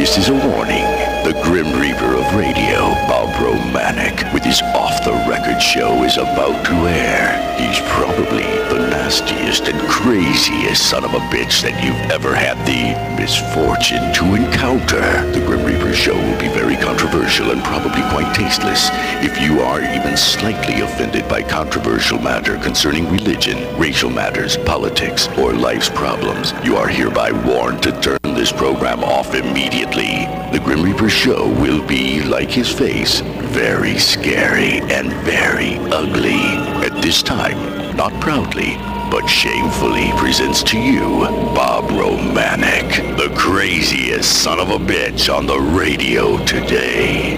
This is a warning. The Grim Reaper of radio, Bob Romanek, with his off-the-record show is about to air. He's probably the nastiest and craziest son of a bitch that you've ever had the misfortune to encounter. The Grim Reaper show will be very controversial and probably quite tasteless. If you are even slightly offended by controversial matter concerning religion, racial matters, politics, or life's problems, you are hereby warned to turn this program off immediately. The Grim Reaper show will be, like his face, very scary and very ugly. At this time, not proudly, but shamefully presents to you Bob Romanek, the craziest son of a bitch on the radio today.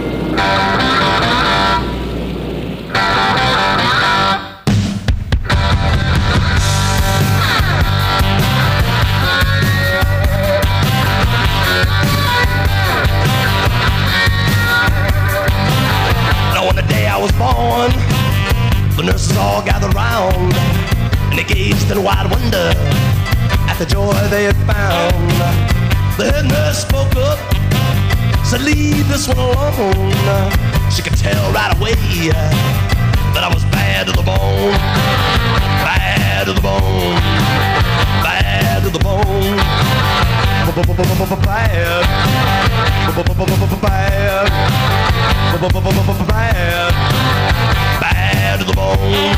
Was born, the nurses all gathered round, and they gazed in wide wonder at the joy they had found. The head nurse spoke up, said, "Leave this one alone." She could tell right away that I was bad to the bone, bad to the bone, bad to the bone, bad, bad to the bone.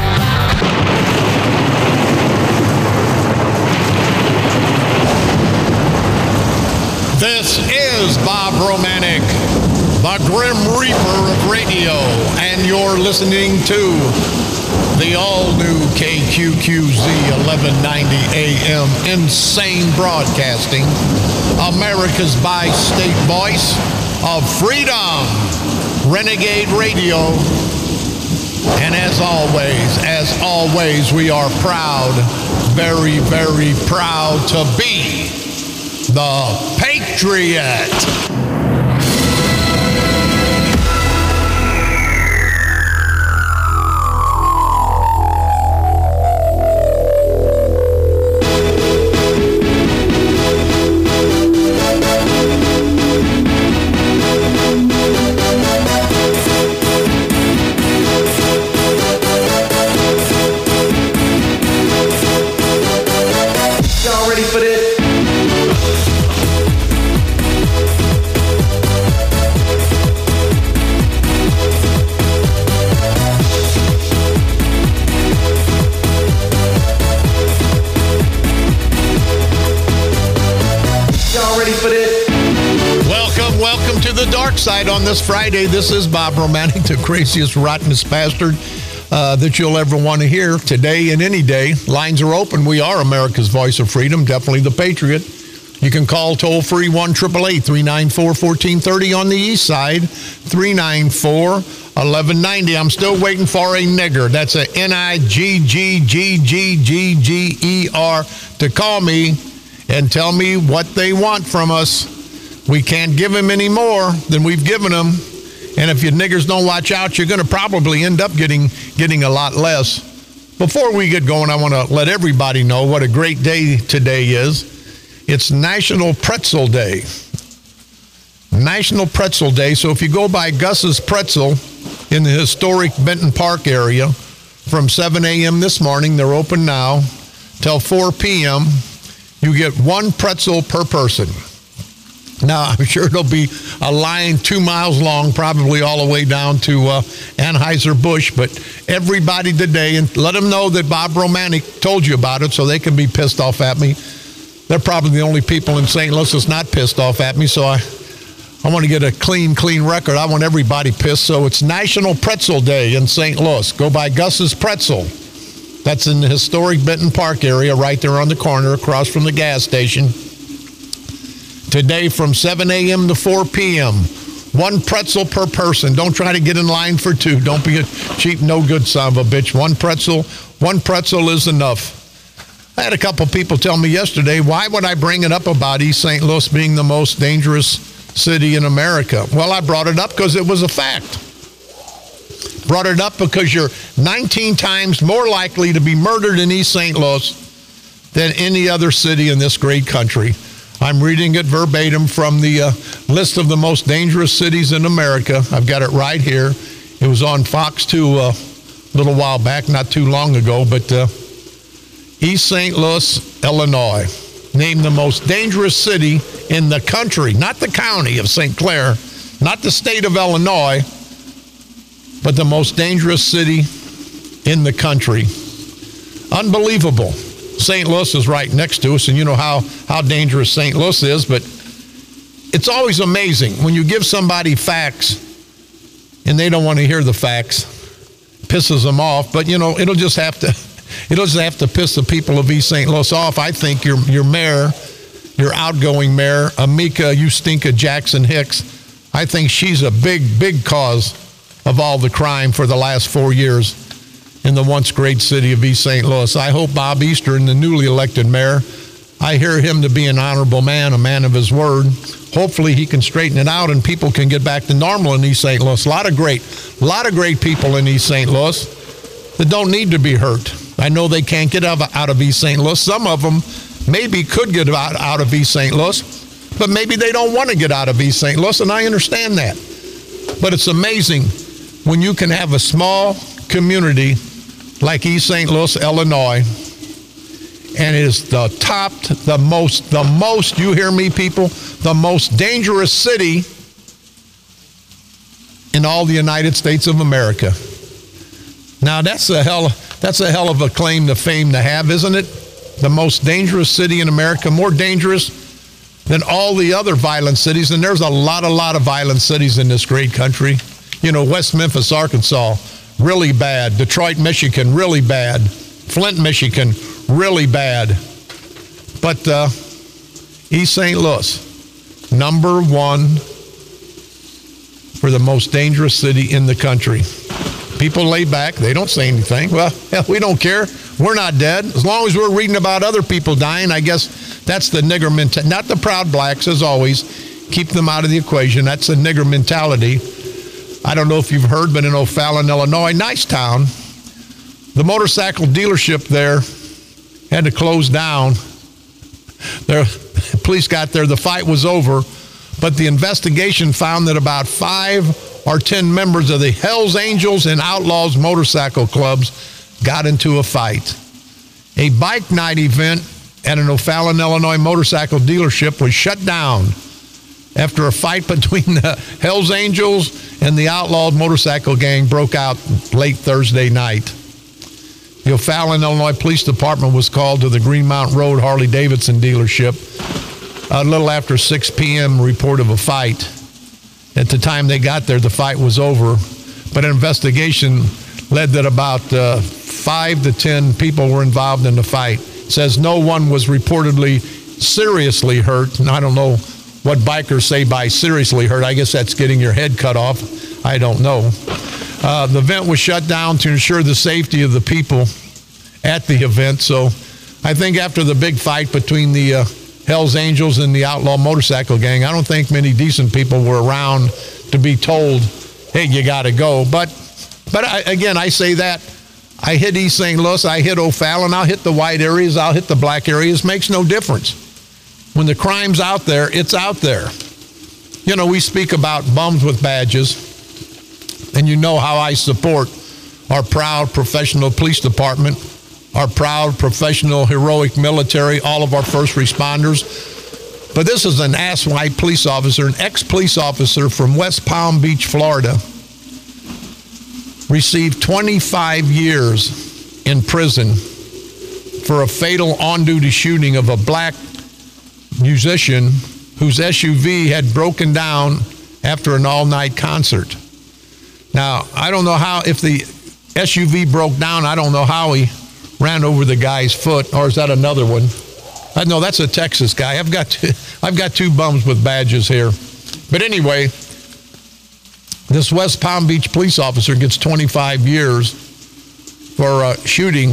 This is Bob Romanek, the Grim Reaper of radio, and you're listening to the all-new KQQZ 1190 AM Insane Broadcasting, America's bi-state voice of freedom, Renegade Radio. And as always, we are proud, very, very proud to be the Patriot. Side on this Friday. This is Bob Romanek, the craziest, rottenest bastard that you'll ever want to hear today and any day. Lines are open. We are America's voice of freedom, definitely the Patriot. You can call toll-free 1-888-394-1430 on the east side, 394-1190. I'm still waiting for a nigger. That's a N-I-G-G-G-G-G-G-E-R to call me and tell me what they want from us. We can't give them any more than we've given them. And if you niggers don't watch out, you're going to probably end up getting a lot less. Before we get going, I want to let everybody know what a great day today is. It's National Pretzel Day. National Pretzel Day. So if you go by Gus's Pretzel in the historic Benton Park area from 7 a.m. this morning, they're open now, till 4 p.m., you get one pretzel per person. Now, I'm sure there'll be a line 2 miles long, probably all the way down to Anheuser-Busch, but everybody today, and let them know that Bob Romanek told you about it so they can be pissed off at me. They're probably the only people in St. Louis that's not pissed off at me, so I want to get a clean record. I want everybody pissed, so it's National Pretzel Day in St. Louis. Go by Gus's Pretzel. That's in the historic Benton Park area, right there on the corner across from the gas station. Today from 7 a.m. to 4 p.m. One pretzel per person. Don't try to get in line for two. Don't be a cheap, no good son of a bitch. One pretzel is enough. I had a couple people tell me yesterday, why would I bring it up about East St. Louis being the most dangerous city in America? Well, I brought it up because it was a fact. Brought it up because you're 19 times more likely to be murdered in East St. Louis than any other city in this great country. I'm reading it verbatim from the list of the most dangerous cities in America. I've got it right here. It was on Fox 2 a little while back, not too long ago, but East St. Louis, Illinois, named the most dangerous city in the country, not the county of St. Clair, not the state of Illinois, but the most dangerous city in the country. Unbelievable. St. Louis is right next to us, and you know how dangerous St. Louis is, but it's always amazing when you give somebody facts and they don't want to hear the facts. Pisses them off, but you know, it'll just have to piss the people of East St. Louis off. I think your mayor, your outgoing mayor, Amika Ustinka Jackson Hicks, I think she's a big cause of all the crime for the last 4 years in the once great city of East St. Louis. I hope Bob Eastern, the newly elected mayor, I hear him to be an honorable man, a man of his word. Hopefully he can straighten it out and people can get back to normal in East St. Louis. A lot of great people in East St. Louis that don't need to be hurt. I know they can't get out of East St. Louis. Some of them maybe could get out of East St. Louis, but maybe they don't want to get out of East St. Louis, and I understand that. But it's amazing when you can have a small community like East St. Louis, Illinois, and it is the most, you hear me, people, the most dangerous city in all the United States of America. Now, that's a hell of a claim to fame to have, isn't it? The most dangerous city in America, more dangerous than all the other violent cities, and there's a lot of violent cities in this great country. You know, West Memphis, Arkansas, really bad. Detroit, Michigan, really bad. Flint, Michigan, really bad. But East St. Louis, number one for the most dangerous city in the country. People lay back. They don't say anything. Well, hell, we don't care. We're not dead. As long as we're reading about other people dying, I guess that's the nigger mentality. Not the proud blacks, as always. Keep them out of the equation. That's the nigger mentality. I don't know if you've heard, but in O'Fallon, Illinois, nice town, the motorcycle dealership there had to close down. The police got there. The fight was over, but the investigation found that about 5 or 10 members of the Hells Angels and Outlaws motorcycle clubs got into a fight. A bike night event at an O'Fallon, Illinois motorcycle dealership was shut down after a fight between the Hells Angels and the Outlawed motorcycle gang broke out late Thursday night. The O'Fallon, Illinois Police Department was called to the Greenmount Road Harley-Davidson dealership a little after 6 p.m. report of a fight. At the time they got there, the fight was over, but an investigation led that about 5 to 10 people were involved in the fight. It says no one was reportedly seriously hurt, and I don't know what bikers say by seriously hurt. I guess that's getting your head cut off. I don't know. The event was shut down to ensure the safety of the people at the event. So I think after the big fight between the Hells Angels and the Outlaw motorcycle gang, I don't think many decent people were around to be told, hey, you got to go. But I say that. I hit East St. Louis, I hit O'Fallon, I'll hit the white areas, I'll hit the black areas. Makes no difference. When the crime's out there, it's out there. You know, we speak about bums with badges, and you know how I support our proud professional police department, our proud professional heroic military, all of our first responders. But this is an asswipe police officer, an ex-police officer from West Palm Beach, Florida, received 25 years in prison for a fatal on-duty shooting of a black musician whose SUV had broken down after an all-night concert. Now, I don't know how, if the SUV broke down, I don't know how he ran over the guy's foot, or is that another one? No, that's a Texas guy. I've got 2 bums with badges here. But anyway, this West Palm Beach police officer gets 25 years for shooting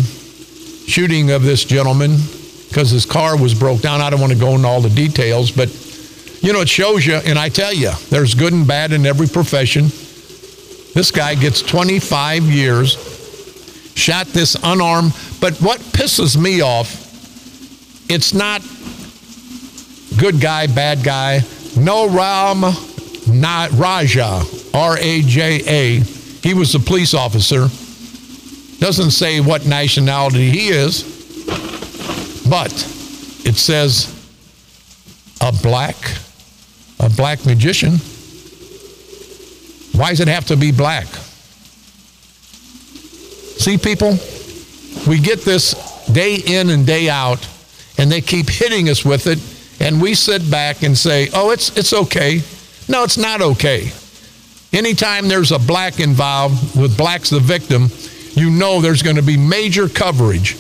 of this gentleman because his car was broke down. I don't want to go into all the details, but, you know, it shows you, and I tell you, there's good and bad in every profession. This guy gets 25 years, shot this unarmed, but what pisses me off, it's not good guy, bad guy. No Ram Raja, R-A-J-A. He was a police officer. Doesn't say what nationality he is, but it says a black magician. Why does it have to be black? See, people, we get this day in and day out, and they keep hitting us with it, and we sit back and say, oh, it's okay. No, it's not okay. Anytime there's a black involved, with black's the victim, you know there's going to be major coverage.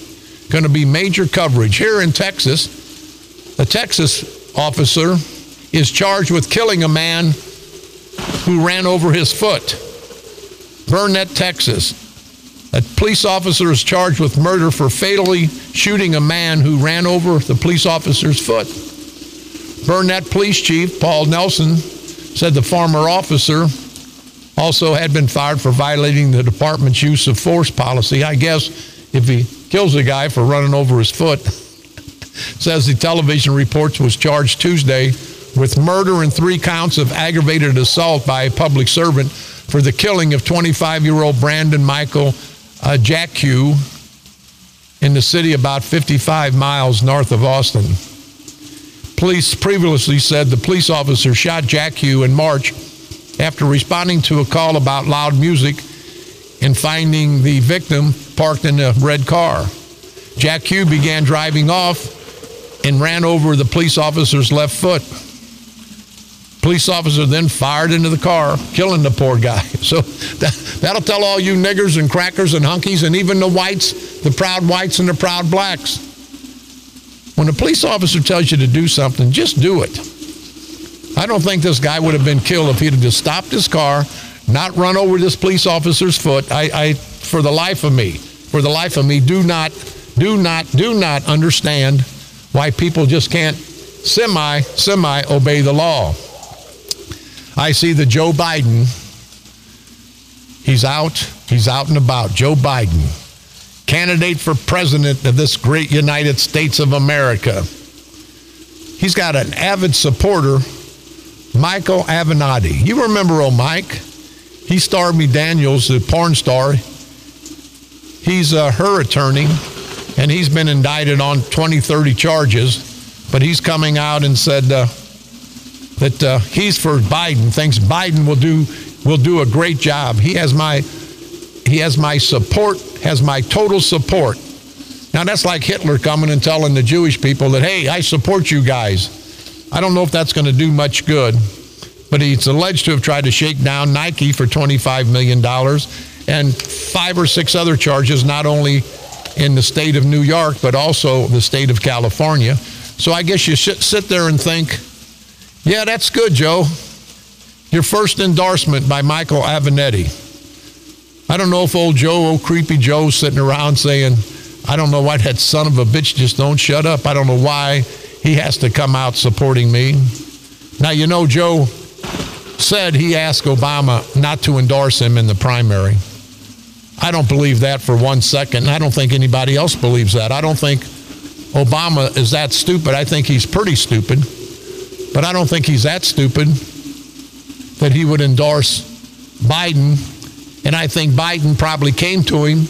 Here in Texas, a Texas officer is charged with killing a man who ran over his foot. Burnett, Texas. A police officer is charged with murder for fatally shooting a man who ran over the police officer's foot. Burnett Police Chief Paul Nelson said the former officer also had been fired for violating the department's use of force policy. I guess if he kills a guy for running over his foot, says the television reports was charged Tuesday with murder and 3 counts of aggravated assault by a public servant for the killing of 25-year-old Brandon Michael Jacque in the city about 55 miles north of Austin. Police previously said the police officer shot Jacque in March after responding to a call about loud music and finding the victim parked in a red car. Jacque began driving off and ran over the police officer's left foot. Police officer then fired into the car, killing the poor guy. So that'll tell all you niggers and crackers and hunkies and even the whites, the proud whites and the proud blacks. When a police officer tells you to do something, just do it. I don't think this guy would have been killed if he'd have just stopped his car, not run over this police officer's foot. For the life of me, do not understand why people just can't semi obey the law. I see that Joe Biden, he's out and about. Joe Biden, candidate for president of this great United States of America. He's got an avid supporter, Michael Avenatti. You remember old Mike? He Stormy Daniels, the porn star. He's her attorney, and he's been indicted on 20, 30 charges, but he's coming out and said that he's for Biden, thinks Biden will do a great job. He has my support, has my total support. Now that's like Hitler coming and telling the Jewish people that, hey, I support you guys. I don't know if that's going to do much good, but he's alleged to have tried to shake down Nike for $25 million and 5 or 6 other charges, not only in the state of New York, but also the state of California. So I guess you should sit there and think, yeah, that's good, Joe. Your first endorsement by Michael Avenatti. I don't know if old creepy Joe's sitting around saying, I don't know why that son of a bitch just don't shut up. I don't know why he has to come out supporting me. Now, you know, Joe said he asked Obama not to endorse him in the primary. I don't believe that for 1 second. I don't think anybody else believes that. I don't think Obama is that stupid. I think he's pretty stupid. But I don't think he's that stupid that he would endorse Biden. And I think Biden probably came to him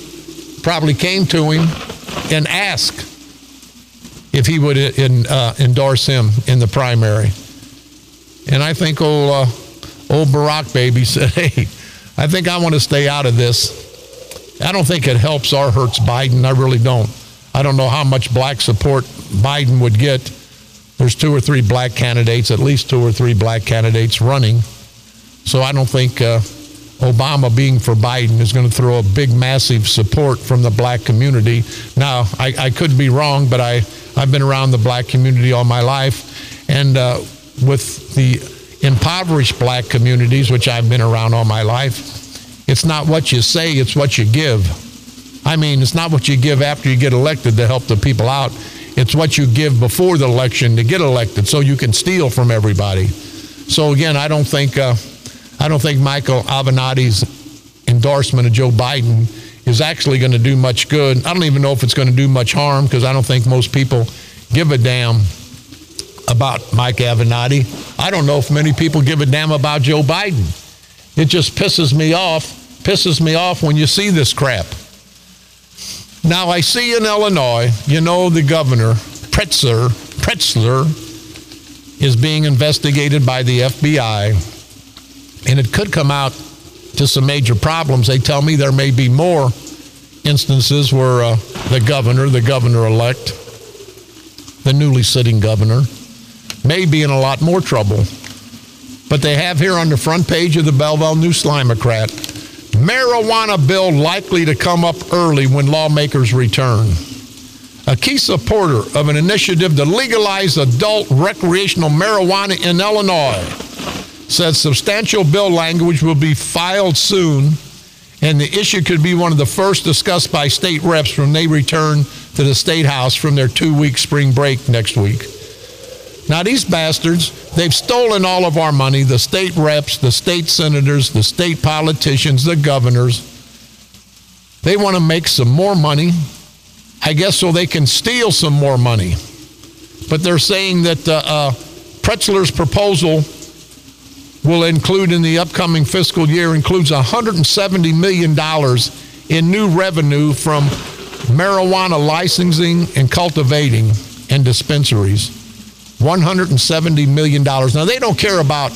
and asked if he would endorse him in the primary. And I think old Barack baby said, hey, I think I want to stay out of this. I don't think it helps or hurts Biden. I really don't. I don't know how much black support Biden would get. There's 2 or 3 black candidates, at least 2 or 3 black candidates running. So I don't think Obama being for Biden is going to throw a big, massive support from the black community. Now, I could be wrong, but I've been around the black community all my life. And with the impoverished black communities, which I've been around all my life, it's not what you say, it's what you give. I mean, it's not what you give after you get elected to help the people out. It's what you give before the election to get elected, so you can steal from everybody. So again, I don't think Michael Avenatti's endorsement of Joe Biden is actually going to do much good. I don't even know if it's going to do much harm, because I don't think most people give a damn about Mike Avenatti. I don't know if many people give a damn about Joe Biden. It just pisses me off when you see this crap. Now, I see in Illinois, the governor, Pritzker, is being investigated by the FBI, and it could come out to some major problems. They tell me there may be more instances where the governor-elect, the newly sitting governor, may be in a lot more trouble. But they have here on the front page of the Belleville News-Slimocrat, marijuana bill likely to come up early when lawmakers return. A key supporter of an initiative to legalize adult recreational marijuana in Illinois says substantial bill language will be filed soon, and the issue could be one of the first discussed by state reps when they return to the State House from their 2-week spring break next week. Now, these bastards, they've stolen all of our money, the state reps, the state senators, the state politicians, the governors. They want to make some more money, I guess, so they can steal some more money. But they're saying that Pritzker's proposal will include in the upcoming fiscal year includes $170 million in new revenue from marijuana licensing and cultivating and dispensaries. $170 million. Now, they don't care about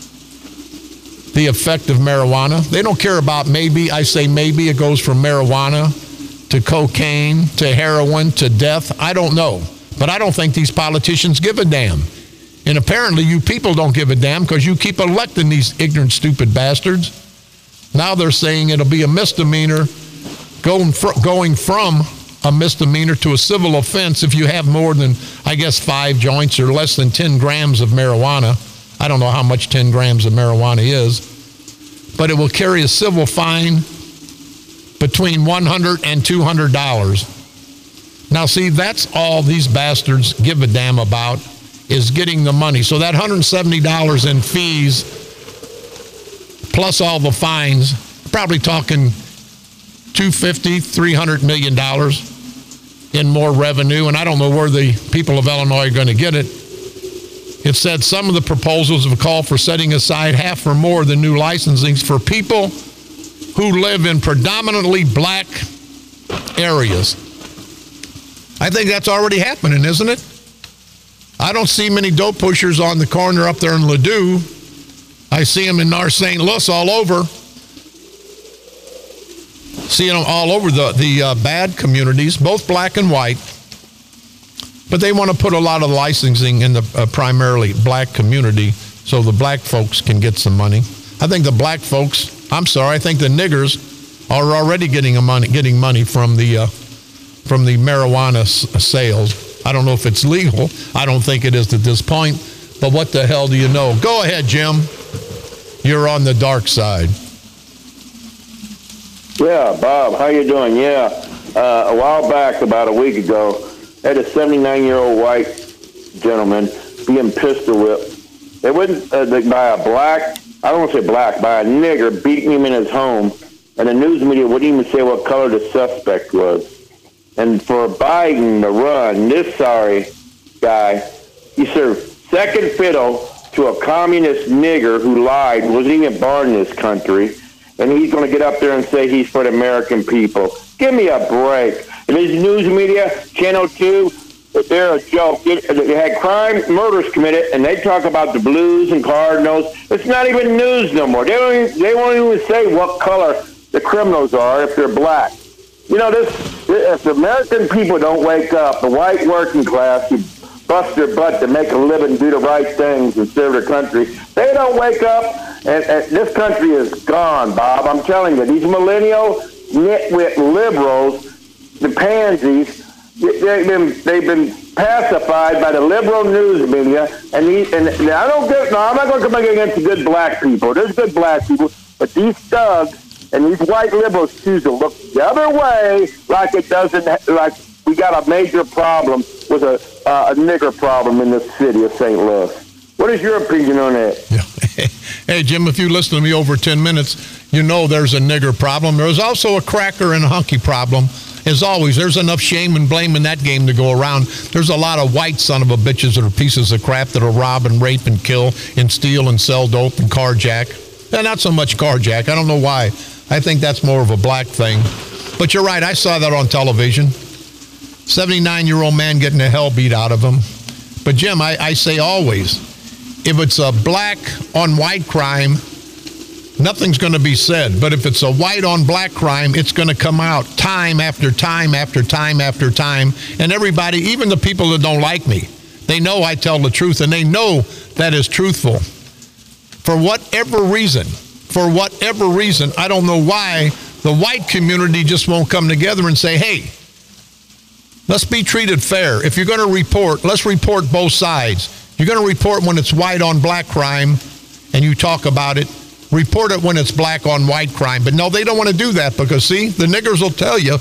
the effect of marijuana. They don't care about maybe it goes from marijuana to cocaine to heroin to death. I don't know. But I don't think these politicians give a damn. And apparently you people don't give a damn because you keep electing these ignorant, stupid bastards. Now they're saying it'll be a misdemeanor going from a misdemeanor to a civil offense if you have more than, 5 joints or less than 10 grams of marijuana. I don't know how much 10 grams of marijuana is, but it will carry a civil fine between $100 and $200. Now, see, that's all these bastards give a damn about, is getting the money. So that $170 in fees plus all the fines, probably talking $250, $300 million in more revenue, and I don't know where the people of Illinois are going to get it. It said some of the proposals have called for setting aside half or more of the new licensings for people who live in predominantly black areas. I think that's already happening, isn't it? I don't see many dope pushers on the corner up there in Ladue. I see them in North St. Louis all over. Seeing them all over the bad communities, both black and white. But they want to put a lot of licensing in the primarily black community so the black folks can get some money. I think the black folks, I think the niggers are already getting money from the marijuana sales. I don't know if it's legal. I don't think it is at this point. But what the hell do you know? Go ahead, Jim. You're on the dark side. Yeah, Bob, how you doing? Yeah, a while back, about a week ago, I had a 79-year-old white gentleman being pistol whipped. They wouldn't by a black, I don't want to say black, by a nigger beating him in his home, and the news media wouldn't even say what color the suspect was. And for Biden to run, this sorry guy, he served second fiddle to a communist nigger who lied, wasn't even born in this country, and he's going to get up there and say he's for the American people. Give me a break. And these news media, Channel 2, they're a joke. They had murders committed, and they talk about the Blues and Cardinals. It's not even news no more. They won't even say what color the criminals are if they're black. You know, if the American people don't wake up, the white working class who bust their butt to make a living, do the right things, and serve their country, they don't wake up, and this country is gone, Bob. I'm telling you, these millennial nitwit liberals, the pansies, they've been pacified by the liberal news media, and I'm not going to come against the good black people. There's good black people, but these thugs and these white liberals choose to look the other way, like we got a major problem with a nigger problem in this city of St. Louis. What is your opinion on that? Yeah. Hey, Jim, if you listen to me over 10 minutes, you know there's a nigger problem. There's also a cracker and a hunky problem. as always, there's enough shame and blame in that game to go around. There's a lot of white son of a bitches that are pieces of crap that'll rob and rape and kill and steal and sell dope and carjack. And not so much carjack. I don't know why. I think that's more of a black thing. But you're right. I saw that on television. 79-year-old man getting the hell beat out of him. But, Jim, I say always, if it's a black on white crime, nothing's going to be said. But if it's a white on black crime, it's going to come out time after time after time after time. And everybody, even the people that don't like me, they know I tell the truth, and they know that is truthful. For whatever reason, I don't know why the white community just won't come together and say, hey, let's be treated fair. If you're going to report, let's report both sides. You're going to report when it's white on black crime and you talk about it. Report it when it's black on white crime. But no, they don't want to do that because, see, the niggers will tell you,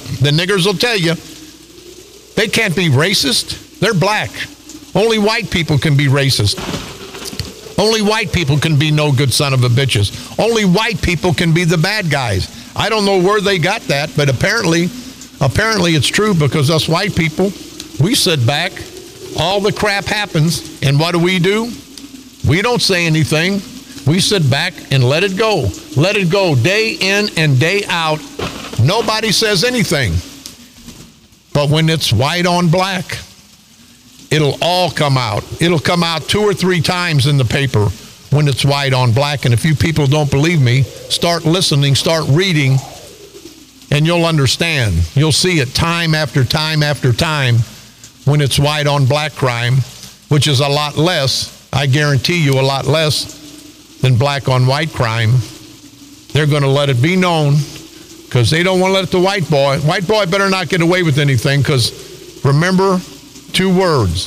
they can't be racist. They're black. Only white people can be racist. Only white people can be no good son of a bitches. Only white people can be the bad guys. I don't know where they got that, but apparently it's true because us white people, we sit back, all the crap happens, and what do? We don't say anything. We sit back and let it go. Let it go day in and day out. Nobody says anything. But when it's white on black, it'll all come out. It'll come out 2 or 3 times in the paper when it's white on black. And if you people don't believe me, start listening, start reading, and you'll understand. You'll see it time after time after time when it's white on black crime, which is a lot less, I guarantee you a lot less than black on white crime. They're going to let it be known because they don't want to let the white boy. White boy better not get away with anything because remember 2 words,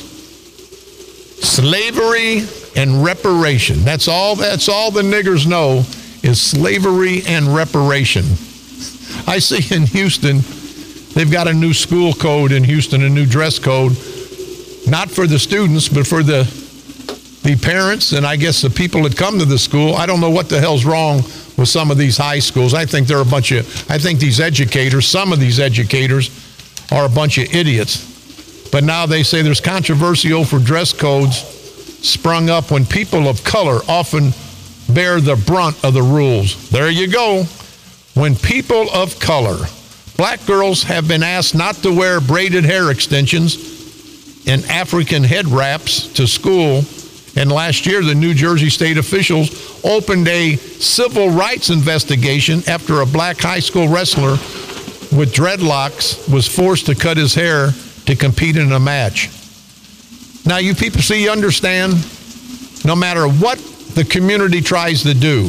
slavery and reparation. That's all the niggers know is slavery and reparation. I see in Houston, they've got a new school code in Houston, a new dress code, not for the students, but for the parents and I guess the people that come to the school. I don't know what the hell's wrong with some of these high schools. I think they're I think these educators, some of these educators are a bunch of idiots. But now they say there's controversy over dress codes sprung up when people of color often bear the brunt of the rules. There you go. When people of color, black girls have been asked not to wear braided hair extensions and African head wraps to school. And last year, the New Jersey state officials opened a civil rights investigation after a black high school wrestler with dreadlocks was forced to cut his hair to compete in a match. Now, you people you understand, no matter what the community tries to do,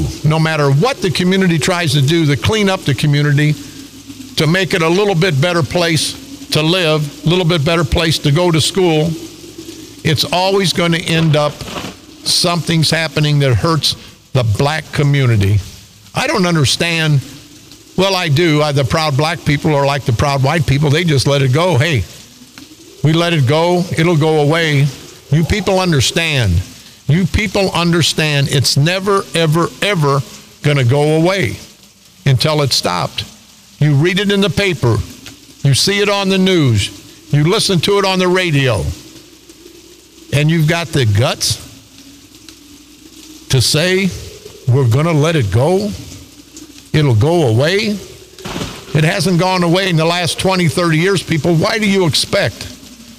to clean up the community, to make it a little bit better place to live, a little bit better place to go to school, it's always going to end up something's happening that hurts the black community. I don't understand. Well, I do. The proud black people are like the proud white people. They just let it go. Hey, we let it go. It'll go away. You people understand. It's never, ever, ever going to go away until it's stopped. You read it in the paper. You see it on the news. You listen to it on the radio. And you've got the guts to say, we're going to let it go. It'll go away. It hasn't gone away in the last 20, 30 years, people. Why do you expect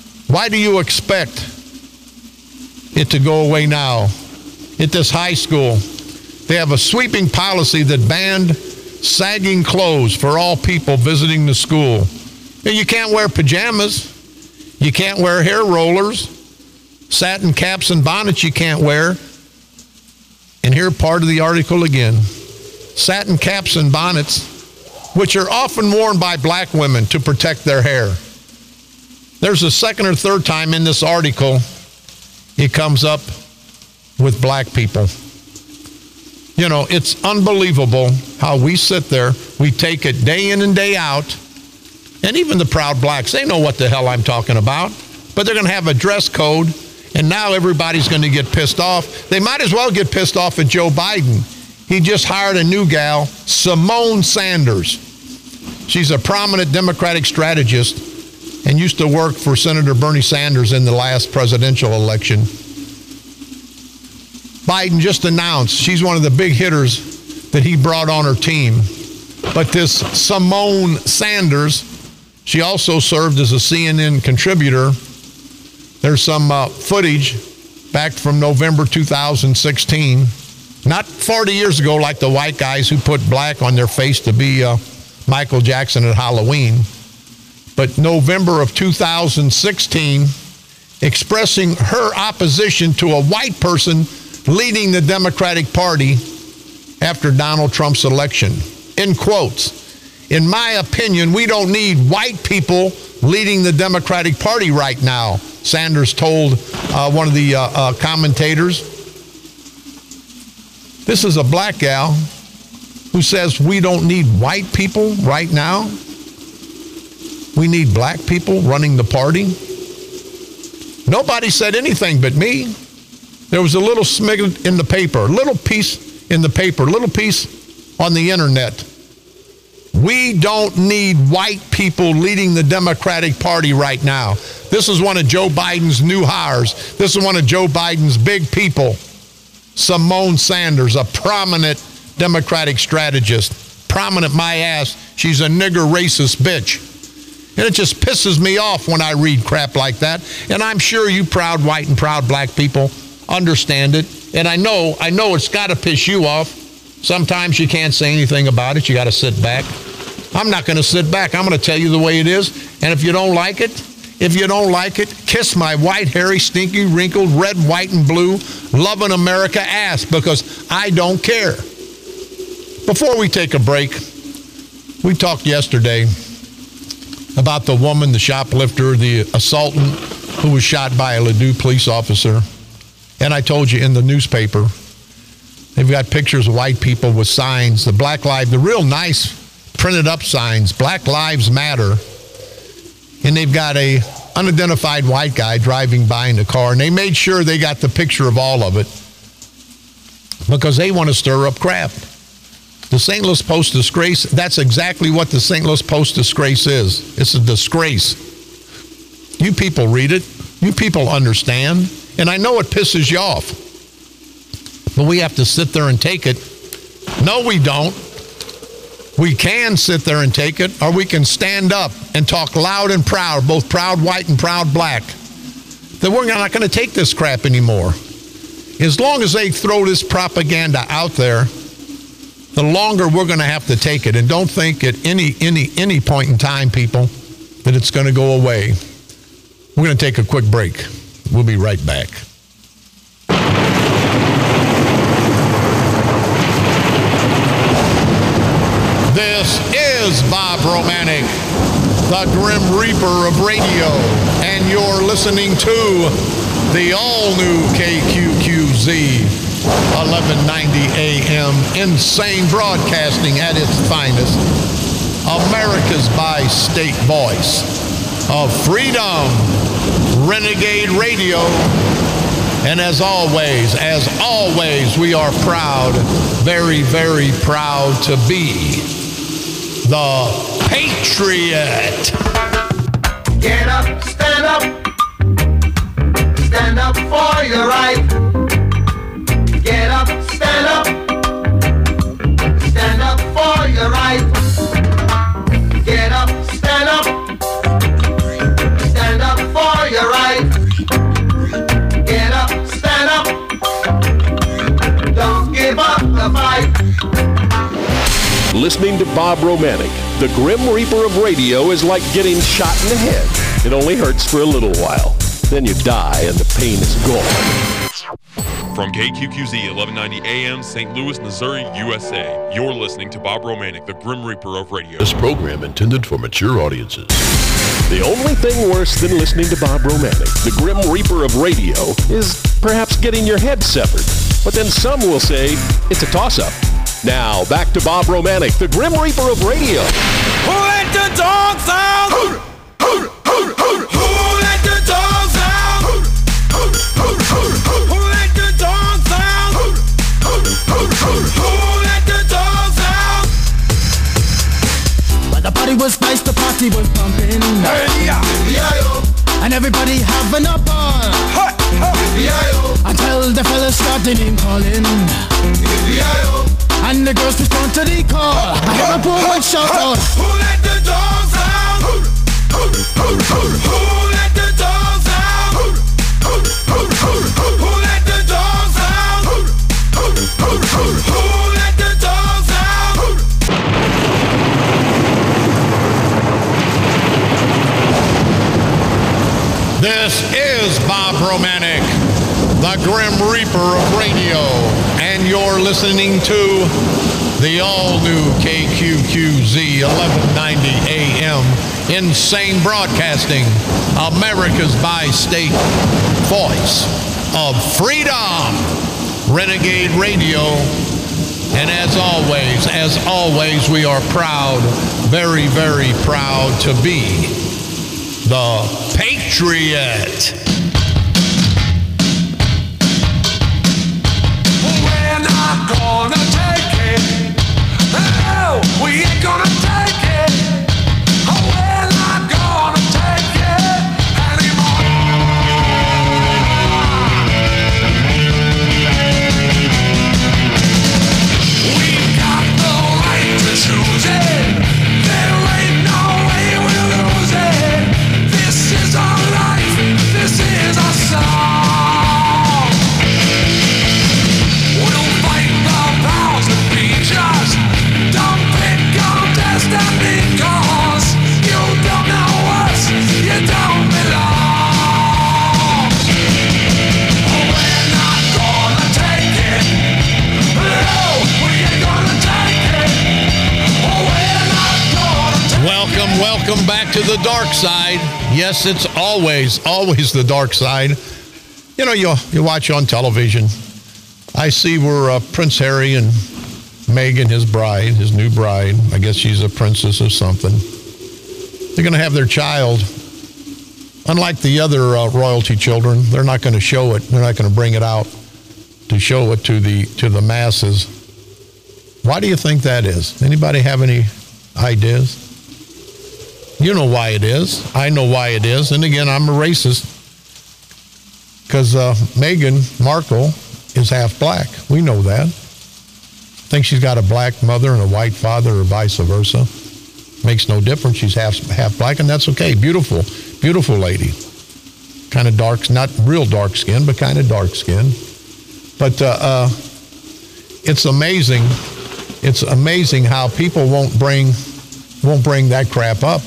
it to go away now? At this high school, they have a sweeping policy that banned sagging clothes for all people visiting the school. And you can't wear pajamas. You can't wear hair rollers. Satin caps and bonnets you can't wear. And here part of the article again. Satin caps and bonnets, which are often worn by black women to protect their hair. There's a second or third time in this article it comes up with black people. You know, it's unbelievable how we sit there, we take it day in and day out, and even the proud blacks, they know what the hell I'm talking about, but they're going to have a dress code, and now everybody's going to get pissed off. They might as well get pissed off at Joe Biden. He just hired a new gal, Simone Sanders. She's a prominent Democratic strategist and used to work for Senator Bernie Sanders in the last presidential election. Biden just announced she's one of the big hitters that he brought on her team. But this Simone Sanders, she also served as a CNN contributor. There's some footage back from November 2016. Not 40 years ago like the white guys who put black on their face to be Michael Jackson at Halloween. But November of 2016, expressing her opposition to a white person leading the Democratic Party after Donald Trump's election. In quotes, in my opinion, we don't need white people leading the Democratic Party right now, Sanders told one of the commentators. This is a black gal who says we don't need white people right now. We need black people running the party. Nobody said anything but me. There was a little smidget in the paper, a little piece in the paper, a little piece on the internet. We don't need white people leading the Democratic Party right now. This is one of Joe Biden's new hires. This is one of Joe Biden's big people. Simone Sanders, a prominent Democratic strategist. Prominent, my ass. She's a nigger racist bitch. And it just pisses me off when I read crap like that. And I'm sure you proud white and proud black people understand it. And I know it's got to piss you off. Sometimes you can't say anything about it. You got to sit back. I'm not going to sit back. I'm going to tell you the way it is. And if you don't like it, kiss my white, hairy, stinky, wrinkled, red, white, and blue, loving America ass, because I don't care. Before we take a break, we talked yesterday about the woman, the shoplifter, the assaultant who was shot by a Ladue police officer. And I told you in the newspaper, they've got pictures of white people with signs, the real nice printed up signs, Black Lives Matter. And they've got a unidentified white guy driving by in the car, and they made sure they got the picture of all of it because they want to stir up crap. The St. Louis Post disgrace, that's exactly what the St. Louis Post disgrace is. It's a disgrace. You people read it. You people understand. And I know it pisses you off. But we have to sit there and take it. No, we don't. We can sit there and take it, or we can stand up and talk loud and proud, both proud white and proud black, that we're not going to take this crap anymore. As long as they throw this propaganda out there, the longer we're going to have to take it. And don't think at any point in time, people, that it's going to go away. We're going to take a quick break. We'll be right back. This is Bob Romanek, the Grim Reaper of radio, and you're listening to the all-new KQQZ, 1190 AM, insane broadcasting at its finest, America's bi-state voice of freedom, Renegade Radio. And as always, we are proud, very, very proud to be the Patriot. Get up, stand up for your right. Get up, stand up for your right. Get up, stand up for your right. Get up, stand up, don't give up the fight. Listening to Bob Romanek, the Grim Reaper of radio, is like getting shot in the head. It only hurts for a little while. Then you die and the pain is gone. From KQQZ 1190 AM, St. Louis, Missouri, USA, you're listening to Bob Romanek, the Grim Reaper of radio. This program intended for mature audiences. The only thing worse than listening to Bob Romanek, the Grim Reaper of radio, is perhaps getting your head severed. But then some will say it's a toss-up. Now, back to Bob Romanek, the Grim Reaper of radio. Who let the dogs out? Who let the dogs out? Who let the dogs out? Who let the dogs out? But the party was party was pumping. And everybody having a ball. Until the fellas started name calling. And the girls respond to the call. I hear a woman shout out, who let the dogs out? Who let the dogs out? Who let the dogs out? Who let the dogs out? This is Bob Romanek, the Grim Reaper of radio, and you're listening to the all-new KQQZ 1190 AM, Insane Broadcasting, America's bi-state voice of freedom, Renegade Radio. And as always, we are proud, very, very proud to be the Patriot. We're not gonna take it. No, we ain't gonna take it. We're not gonna take it anymore. We've got the right to choose it. There ain't no way we'll lose it. This is our life. This is our song. We'll fight the powers that beat us. Don't pick on destiny, 'cause you don't know us. You don't belong. We're not gonna take it. No, we ain't gonna take it. We're not gonna take it. Welcome back to the dark side. Yes, it's always the dark side. You know, you watch on television. I see where Prince Harry and Meghan, his new bride, I guess she's a princess or something. They're going to have their child. Unlike the other royalty children, they're not going to show it. They're not going to bring it out to show it to the masses. Why do you think that is? Anybody have any ideas? You know why it is. I know why it is. And again, I'm a racist because Meghan Markle is half black. We know that. I think she's got a black mother and a white father, or vice versa. Makes no difference. She's half black, and that's okay. Beautiful lady. Kind of dark, not real dark skin, but kind of dark skin. But it's amazing. It's amazing how people won't bring that crap up.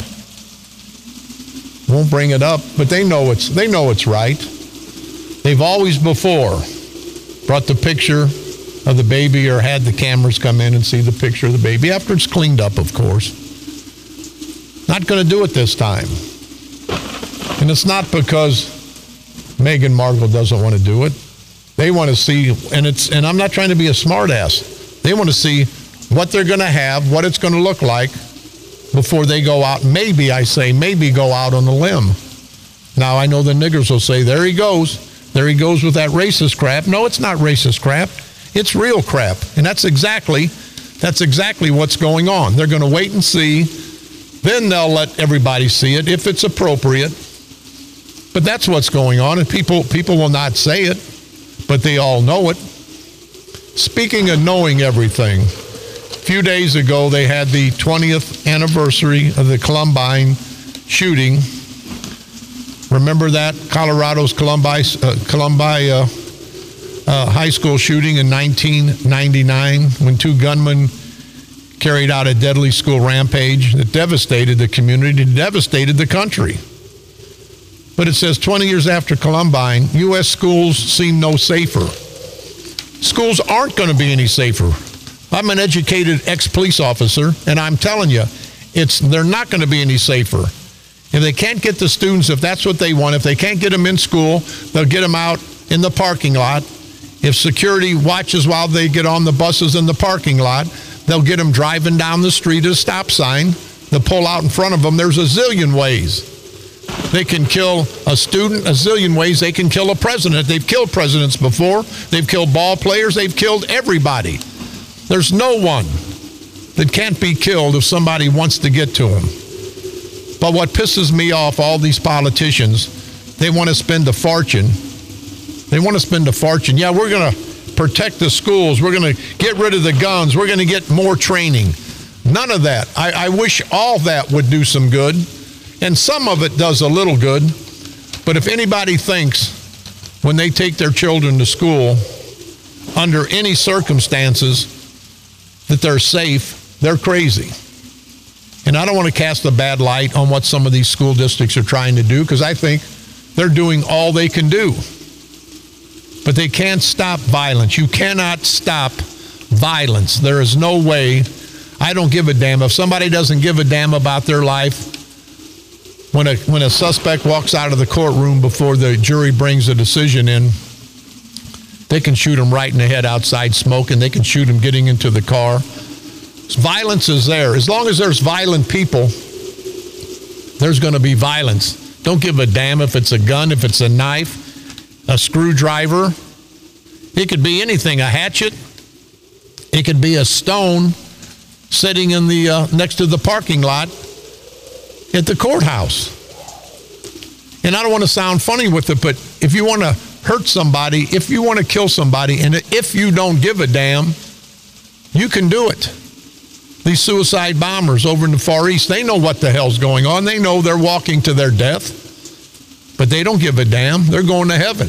Won't bring it up, but they know it's right. They've always before brought the picture of the baby or had the cameras come in and see the picture of the baby after it's cleaned up, of course. Not going to do it this time. And it's not because Meghan Markle doesn't want to do it. They want to see, and I'm not trying to be a smartass. They want to see what they're going to have, what it's going to look like before they go out. Maybe go out on a limb. Now, I know the niggers will say, there he goes with that racist crap. No, it's not racist crap. It's real crap. And that's exactly what's going on. They're going to wait and see. Then they'll let everybody see it if it's appropriate. But that's what's going on. And people will not say it, but they all know it. Speaking of knowing everything, a few days ago, they had the 20th anniversary of the Columbine shooting. Remember that? Colorado's Columbine high school shooting in 1999 when two gunmen carried out a deadly school rampage that devastated the community, devastated the country. But it says 20 years after Columbine, U.S. schools seem no safer. Schools aren't going to be any safer. I'm an educated ex-police officer, and I'm telling you, they're not going to be any safer. If they can't get the students, if that's what they want, if they can't get them in school, they'll get them out in the parking lot. If security watches while they get on the buses in the parking lot, they'll get them driving down the street at a stop sign. They'll pull out in front of them. There's a zillion ways. They can kill a student, a zillion ways they can kill a president. They've killed presidents before. They've killed ball players. They've killed everybody. There's no one that can't be killed if somebody wants to get to them. But what pisses me off, all these politicians, they want to spend a fortune. They want to spend a fortune. Yeah, we're going to protect the schools. We're going to get rid of the guns. We're going to get more training. None of that. I wish all that would do some good. And some of it does a little good. But if anybody thinks when they take their children to school, under any circumstances, that they're safe, they're crazy. And I don't want to cast a bad light on what some of these school districts are trying to do, because I think they're doing all they can do. But they can't stop violence. You cannot stop violence. There is no way. I don't give a damn. If somebody doesn't give a damn about their life, when a suspect walks out of the courtroom before the jury brings a decision in, they can shoot him right in the head outside smoking. They can shoot him getting into the car. Violence is there. As long as there's violent people, there's going to be violence. Don't give a damn if it's a gun, if it's a knife, a screwdriver. It could be anything, a hatchet. It could be a stone sitting in the next to the parking lot at the courthouse. And I don't want to sound funny with it, but if you want to hurt somebody, if you want to kill somebody, and if you don't give a damn, you can do it. These suicide bombers over in the Far East, they know what the hell's going on. They know they're walking to their death, but they don't give a damn. They're going to heaven.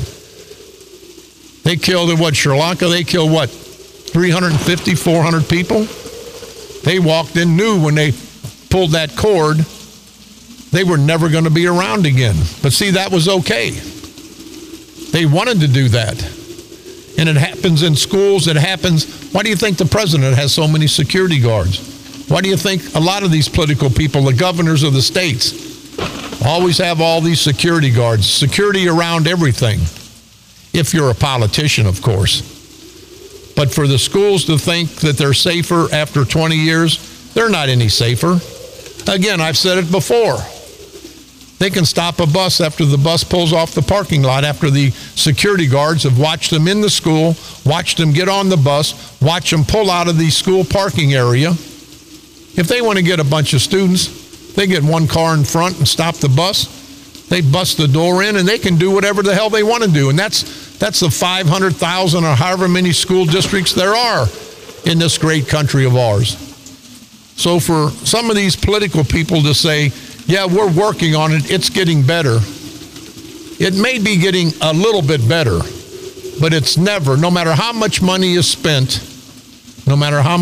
They killed, Sri Lanka, they killed 350, 400 people? They walked in, knew when they pulled that cord, they were never going to be around again. But see, that was okay. They wanted to do that. And it happens in schools. It happens. Why do you think the president has so many security guards? Why do you think a lot of these political people, the governors of the states, always have all these security guards? Security around everything. If you're a politician, of course. But for the schools to think that they're safer after 20 years, they're not any safer. Again, I've said it before. They can stop a bus after the bus pulls off the parking lot, after the security guards have watched them in the school, watched them get on the bus, watch them pull out of the school parking area. If they want to get a bunch of students, they get one car in front and stop the bus. They bust the door in, and they can do whatever the hell they want to do. And that's the 500,000 or however many school districts there are in this great country of ours. So for some of these political people to say, yeah, we're working on it, it's getting better. It may be getting a little bit better, but it's never, no matter how much money is spent in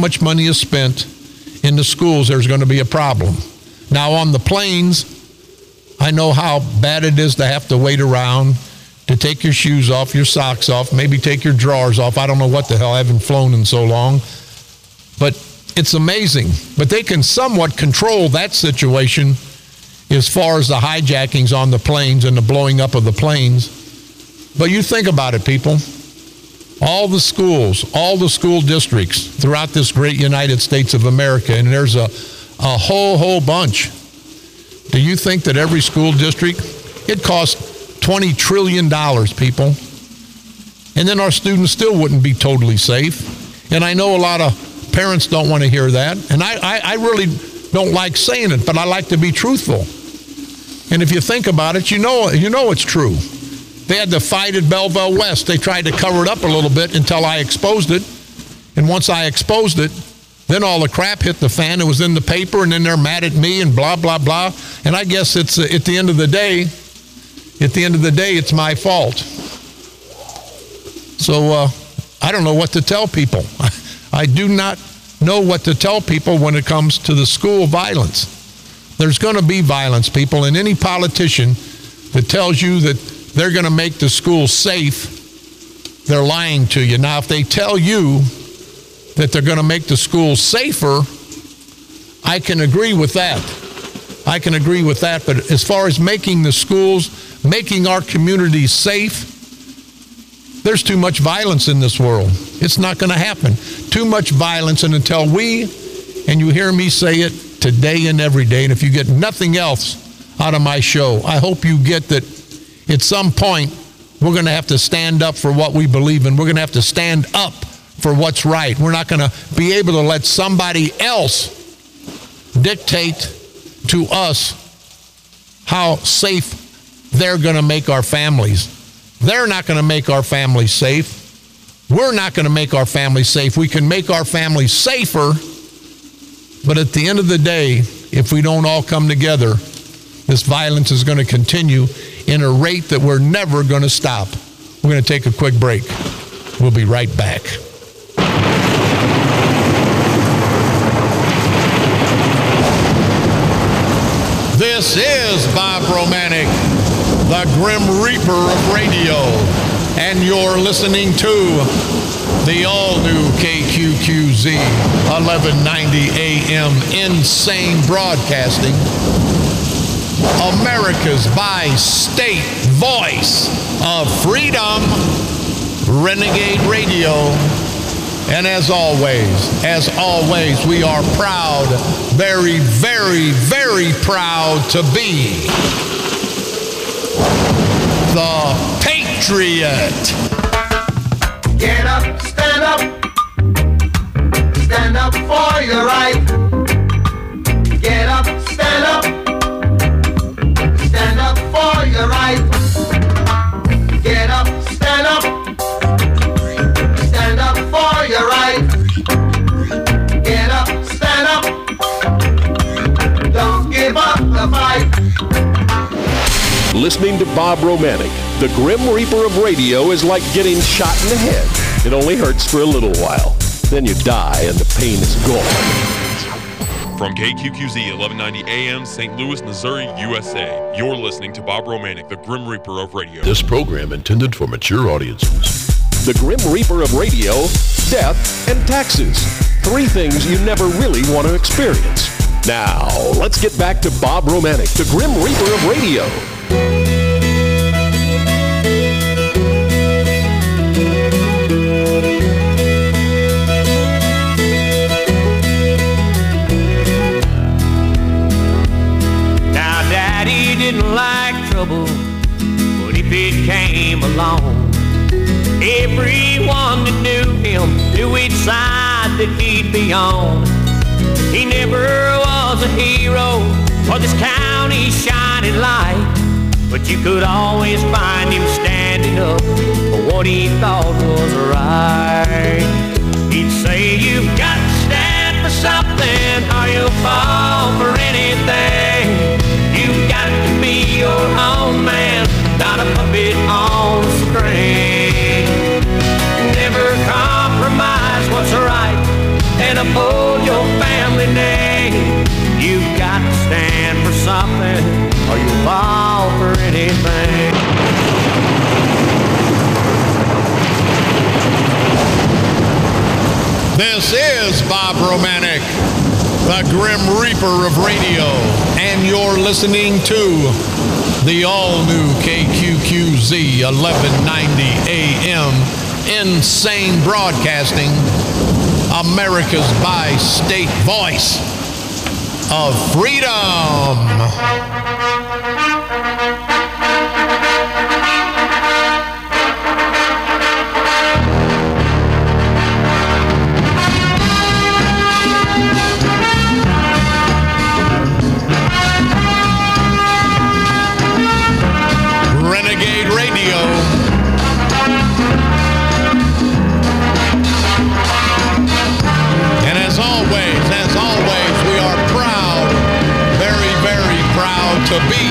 the schools, there's going to be a problem. Now on the planes, I know how bad it is to have to wait around, to take your shoes off, your socks off, maybe take your drawers off. I don't know what the hell, I haven't flown in so long. But it's amazing. But they can somewhat control that situation as far as the hijackings on the planes and the blowing up of the planes. But you think about it, people. All the schools, all the school districts throughout this great United States of America, and there's a whole bunch. Do you think that every school district, it costs $20 trillion, people? And then our students still wouldn't be totally safe. And I know a lot of parents don't want to hear that. And I really don't like saying it, but I like to be truthful. And if you think about it, you know it's true. They had to fight at Belleville West. They tried to cover it up a little bit until I exposed it. And once I exposed it, then all the crap hit the fan. It was in the paper, and then they're mad at me and blah, blah, blah. And I guess it's at the end of the day, it's my fault. So I don't know what to tell people. I do not know what to tell people when it comes to the school violence. There's going to be violence, people, and any politician that tells you that they're going to make the school safe, they're lying to you. Now, if they tell you that they're going to make the schools safer, I can agree with that. But as far as making the schools, making our communities safe, there's too much violence in this world. It's not going to happen. Too much violence, and until and you hear me say it today and every day, and if you get nothing else out of my show, I hope you get that at some point we're going to have to stand up for what we believe in. We're going to have to stand up for what's right. We're not going to be able to let somebody else dictate to us how safe they're going to make our families. They're not going to make our families safe. We're not going to make our families safe. We can make our families safer, but at the end of the day, if we don't all come together, this violence is going to continue in a rate that we're never going to stop. We're going to take a quick break. We'll be right back. This is Bob Romanek, the Grim Reaper of radio, and you're listening to the all-new KQQZ 1190 AM Insane Broadcasting, America's by-state voice of freedom, Renegade Radio. And as always, we are proud, very, very, very proud to be the Patriot. Get up, stand up for your right. Get up, stand up for your right. Get up, stand up for your right. Get up, stand up, don't give up the fight. Listening to Bob Romanek, the Grim Reaper of radio, is like getting shot in the head. It only hurts for a little while. Then you die and the pain is gone. From KQQZ 1190 AM, St. Louis, Missouri, USA, you're listening to Bob Romanek, the Grim Reaper of radio. This program intended for mature audiences. The Grim Reaper of radio, death, and taxes. 3 things you never really want to experience. Now, let's get back to Bob Romanek, the Grim Reaper of radio. Now, Daddy didn't like trouble, but if it came along, everyone that knew him knew which side that he'd be on. He never was a hero or this county's shining light, but you could always find him standing up for what he thought was right. He'd say, you've got to stand for something or you'll fall for anything. You've got to be your own man, not a puppet on a string. Never compromise what's right and uphold your family name. You've got to stand for something or you'll fall for anything. This is Bob Romanek, the Grim Reaper of radio, and you're listening to the all-new KQQZ 1190 AM Insane Broadcasting, America's by-state voice of freedom. Renegade Radio. And as always, we are proud, very, very proud to be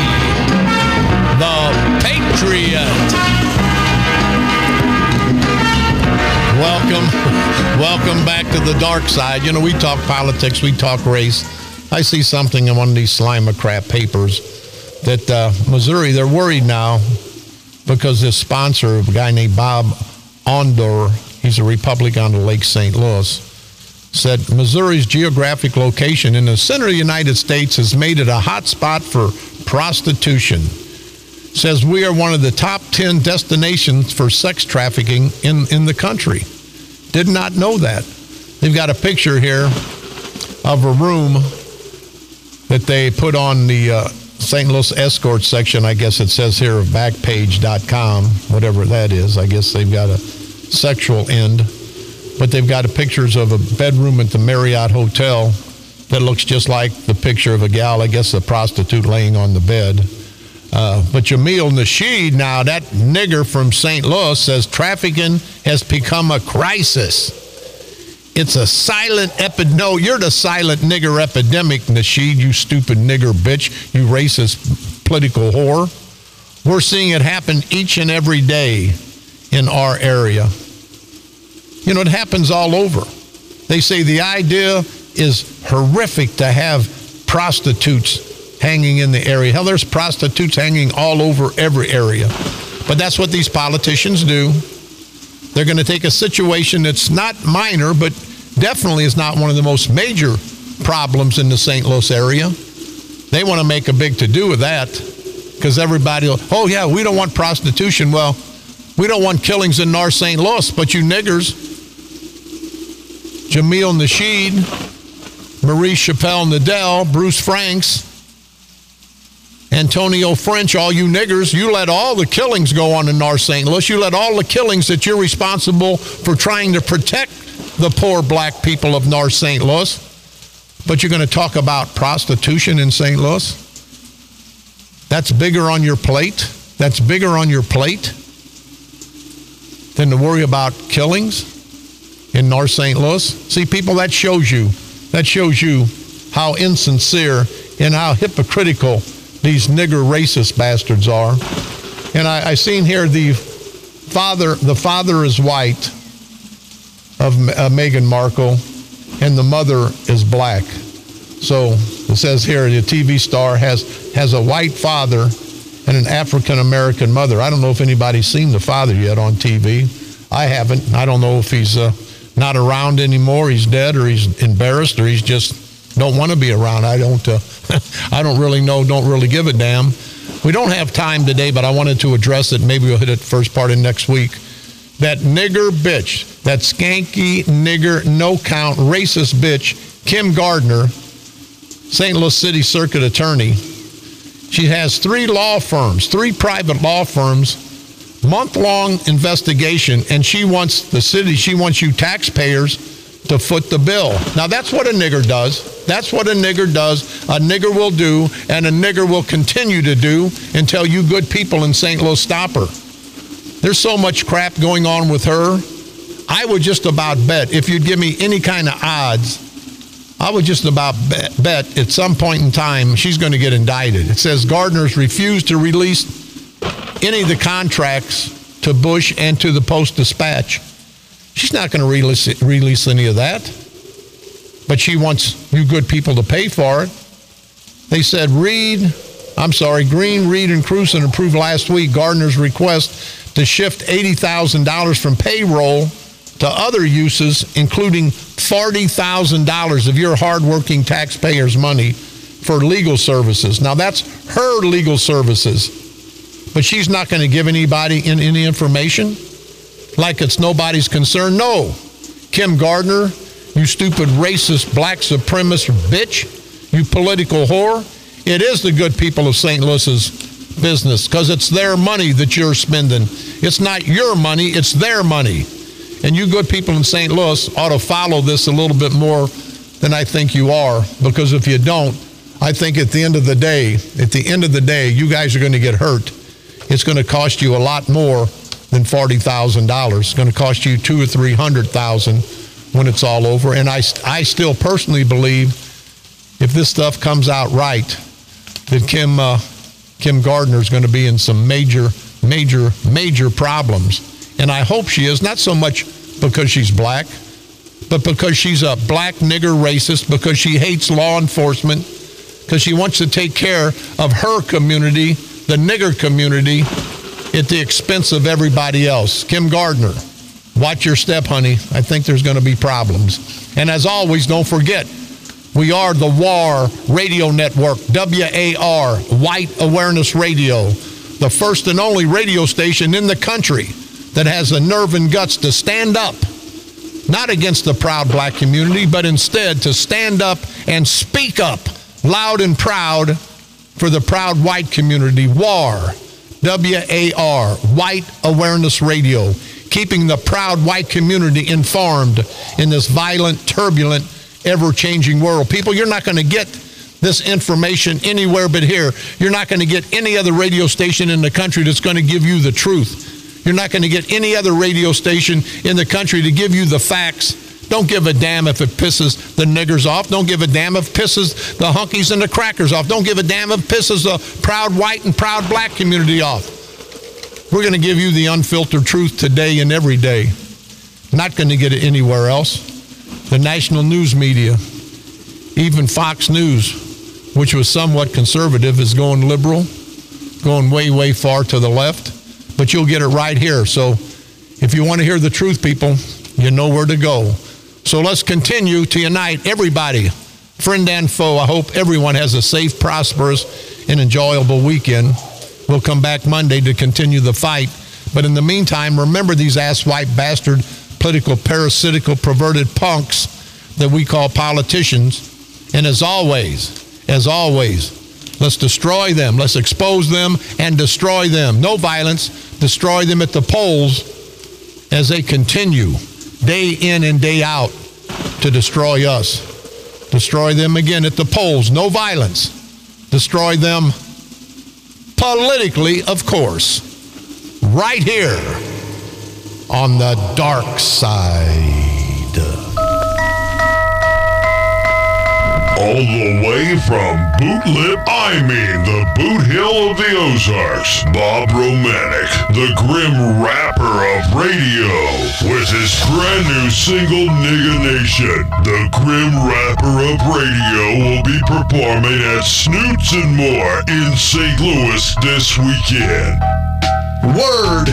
the Patriot. Welcome back to the dark side. You know, we talk politics, we talk race. I see something in one of these slime of crap papers that Missouri, they're worried now because this sponsor, a guy named Bob Ondor, he's a Republican on Lake St. Louis, said Missouri's geographic location in the center of the United States has made it a hot spot for prostitution. Says we are one of the top 10 destinations for sex trafficking in the country. Did not know that. They've got a picture here of a room that they put on the St. Louis escort section. I guess it says here Backpage.com, whatever that is. I guess they've got a sexual end. But they've got pictures of a bedroom at the Marriott Hotel that looks just like the picture of a gal, I guess a prostitute laying on the bed. But Jamil Nasheed, now that nigger from St. Louis, says trafficking has become a crisis. It's a silent no, you're the silent nigger epidemic, Nasheed, you stupid nigger bitch, you racist political whore. We're seeing it happen each and every day in our area. You know, it happens all over. They say the idea is horrific to have prostitutes hanging in the area. Hell, there's prostitutes hanging all over every area. But that's what these politicians do. They're going to take a situation that's not minor, but definitely is not one of the most major problems in the St. Louis area. They want to make a big to-do with that because everybody will, oh, yeah, we don't want prostitution. Well, we don't want killings in North St. Louis, but you niggers, Jamil Nasheed, Marie Chappelle Nadell, Bruce Franks, Antonio French, all you niggers, you let all the killings go on in North St. Louis. You let all the killings that you're responsible for trying to protect the poor black people of North St. Louis. But you're going to talk about prostitution in St. Louis? That's bigger on your plate? That's bigger on your plate than to worry about killings in North St. Louis? See, people, that shows you how insincere and how hypocritical these nigger racist bastards are. And I seen here the father is white of Meghan Markle, and the mother is black. So it says here the TV star has a white father and an African-American mother. I don't know if anybody's seen the father yet on TV. I haven't. I don't know if he's not around anymore, he's dead, or he's embarrassed, or he's just don't want to be around. I don't really know, don't really give a damn. We don't have time today, but I wanted to address it. Maybe we'll hit it first part of next week. That nigger bitch, that skanky nigger, no-count, racist bitch, Kim Gardner, St. Louis City Circuit Attorney. She has three private law firms, month-long investigation, and she wants you taxpayers to foot the bill. Now, that's what a nigger does. That's what a nigger does. A nigger will do, and a nigger will continue to do until you good people in St. Louis stop her. There's so much crap going on with her. I would just about bet, if you'd give me any kind of odds, I would just about bet at some point in time she's going to get indicted. It says Gardner's refused to release any of the contracts to Bush and to the Post-Dispatch. She's not going to release any of that. But she wants you good people to pay for it. They said Green, Reed, and Cruson approved last week Gardner's request to shift $80,000 from payroll to other uses, including $40,000 of your hardworking taxpayers' money for legal services. Now, that's her legal services. But she's not going to give anybody any information like it's nobody's concern. No. Kim Gardner, you stupid racist black supremacist bitch, you political whore, it is the good people of St. Louis's business because it's their money that you're spending. It's not your money, it's their money. And you good people in St. Louis ought to follow this a little bit more than I think you are, because if you don't, I think at the end of the day, you guys are going to get hurt. It's going to cost you a lot more than $40,000. It's going to cost you $200,000 or $300,000 when it's all over. And I still personally believe if this stuff comes out right, that Kim Gardner is going to be in some major problems. And I hope she is, not so much because she's black, but because she's a black nigger racist, because she hates law enforcement, because she wants to take care of her community, the nigger community, at the expense of everybody else. Kim Gardner, watch your step, honey. I think there's going to be problems. And as always, don't forget, we are the WAR Radio Network, WAR, White Awareness Radio, the first and only radio station in the country that has the nerve and guts to stand up, not against the proud black community, but instead to stand up and speak up loud and proud for the proud white community. WAR, WAR, White Awareness Radio, keeping the proud white community informed in this violent, turbulent, ever-changing world. People, you're not going to get this information anywhere but here. You're not going to get any other radio station in the country that's going to give you the truth. You're not going to get any other radio station in the country to give you the facts. Don't give a damn if it pisses the niggers off. Don't give a damn if it pisses the hunkies and the crackers off. Don't give a damn if it pisses the proud white and proud black community off. We're going to give you the unfiltered truth today and every day. Not going to get it anywhere else. The national news media, even Fox News, which was somewhat conservative, is going liberal, going way, way far to the left. But you'll get it right here. So if you want to hear the truth, people, you know where to go. So let's continue to unite everybody, friend and foe. I hope everyone has a safe, prosperous, and enjoyable weekend. We'll come back Monday to continue the fight. But in the meantime, remember these ass-white bastard, political, parasitical, perverted punks that we call politicians. And as always, let's destroy them. Let's expose them and destroy them. No violence. Destroy them at the polls as they continue day in and day out to destroy us. Destroy them again at the polls. No violence. Destroy them politically, of course. Right here on the dark side. All the way from Bootlip, the Boot Hill of the Ozarks, Bob Romanek, the grim rapper of radio, with his brand new single, Nigga Nation. The grim rapper of radio will be performing at Snoots and More in St. Louis this weekend. Word!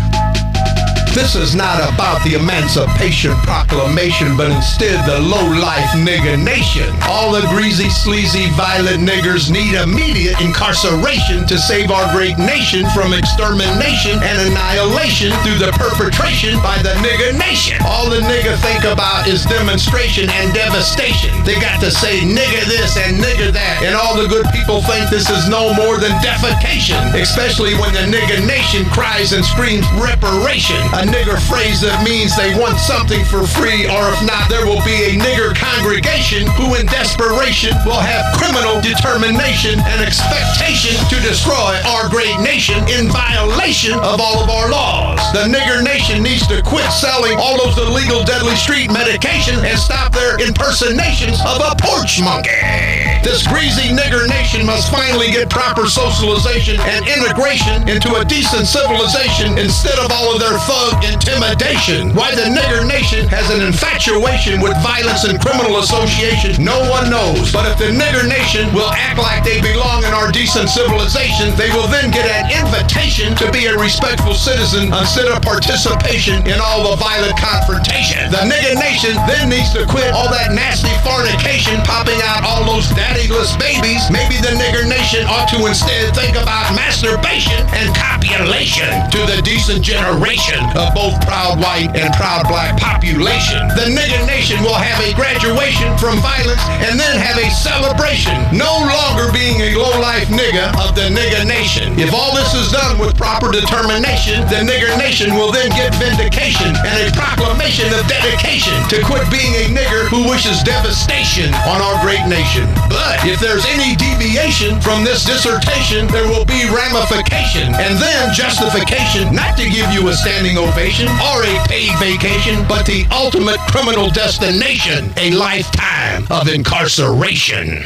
This is not about the Emancipation Proclamation, but instead the low-life nigga nation. All the greasy, sleazy, violent niggers need immediate incarceration to save our great nation from extermination and annihilation through the perpetration by the nigga nation. All the nigga think about is demonstration and devastation. They got to say nigga this and nigga that, and all the good people think this is no more than defecation, especially when the nigga nation cries and screams reparation. A nigger phrase that means they want something for free, or if not, there will be a nigger congregation who in desperation will have criminal determination and expectation to destroy our great nation in violation of all of our laws. The nigger nation needs to quit selling all those illegal deadly street medication and stop their impersonations of a porch monkey. This greasy nigger nation must finally get proper socialization and integration into a decent civilization instead of all of their thug intimidation. Why the nigger nation has an infatuation with violence and criminal association, no one knows. But if the nigger nation will act like they belong in our decent civilization, they will then get an invitation to be a respectful citizen instead of participation in all the violent confrontation. The nigger nation then needs to quit all that nasty fornication, popping out all those daddyless babies. Maybe the nigger nation ought to instead think about masturbation and copulation to the decent generation of both proud white and proud black population. The nigger nation will have a graduation from violence and then have a celebration, no longer being a low-life nigga of the nigger nation. If all this is done with proper determination, the nigger nation will then get vindication and a proclamation of dedication to quit being a nigger who wishes devastation on our great nation. But if there's any deviation from this dissertation, there will be ramification and then justification not to give you a standing ovation or a paid vacation, but the ultimate criminal destination, a lifetime of incarceration.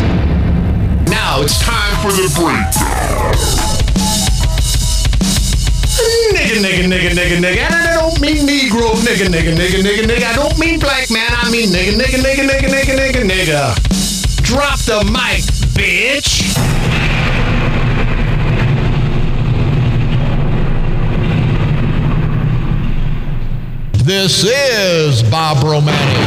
Now it's time for the breakdown. Nigga. And I don't mean Negro, nigga. I don't mean black man, I mean nigga. Drop the mic, bitch. This is Bob Romanek,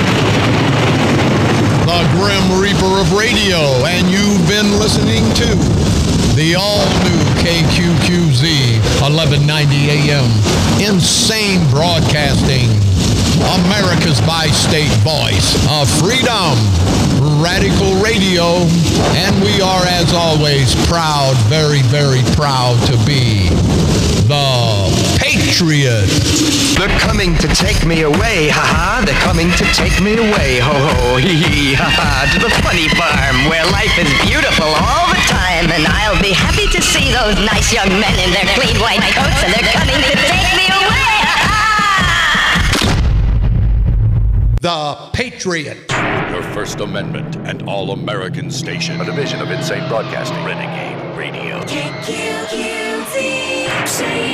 the Grim Reaper of radio, and you've been listening to the all-new KQQZ 1190 AM, insane broadcasting, America's bi-state voice of freedom, radical radio, and we are, as always, proud, very, very proud to be the Patriot Patriot. They're coming to take me away, ha-ha. They're coming to take me away, ho-ho, hee-hee, ha-ha. To the funny farm where life is beautiful all the time. And I'll be happy to see those nice young men in their clean white coats. And they're coming to take me away, ha-ha. The Patriot. Your First Amendment and All-American station. A division of Insane Broadcasting. Renegade Radio. KQZ.